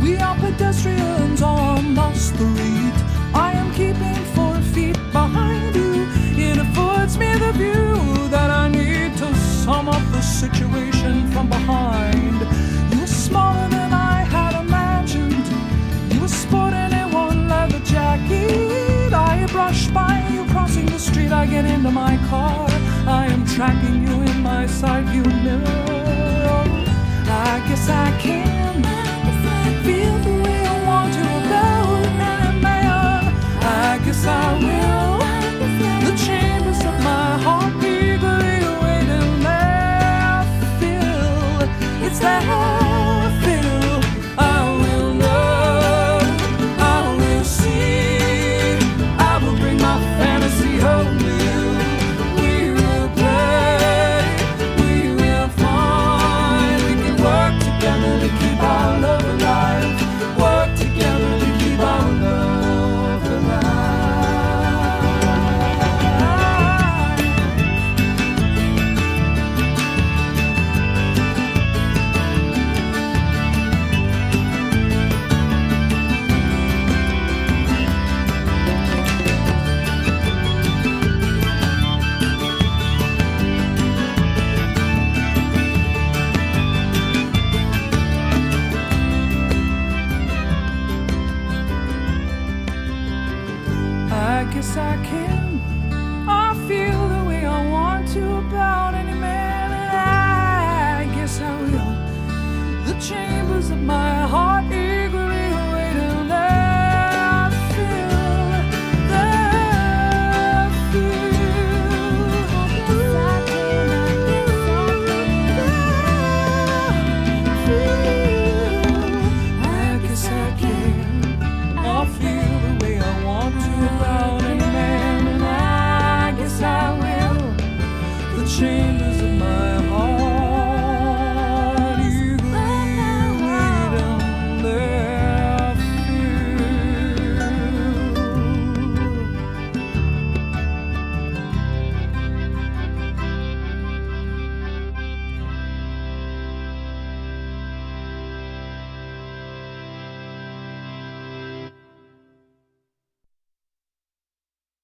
We are pedestrians on the street. I am keeping 4 feet behind you. It affords me the view that I need to sum up the situation from behind. You were smaller than I had imagined. You were sporting a one leather jacket. I brush by you crossing the street. I get into my car. I am tracking you in my side view mirror. I guess I can feel the way I want to about any man. I guess I will. The chambers of my heart eagerly waiting there. Feel it's there. Feel I will know. I will see. I will bring my fantasy home to you. We will play. We will find. We can work together to keep our love alive. Work together to keep our love alive. I guess I can. I feel the way I want to about any man, and I guess I will. The chambers of my heart eagerly waiting there. Feel there. I guess I can. I feel the way I want to about any man, and I guess I will. The chambers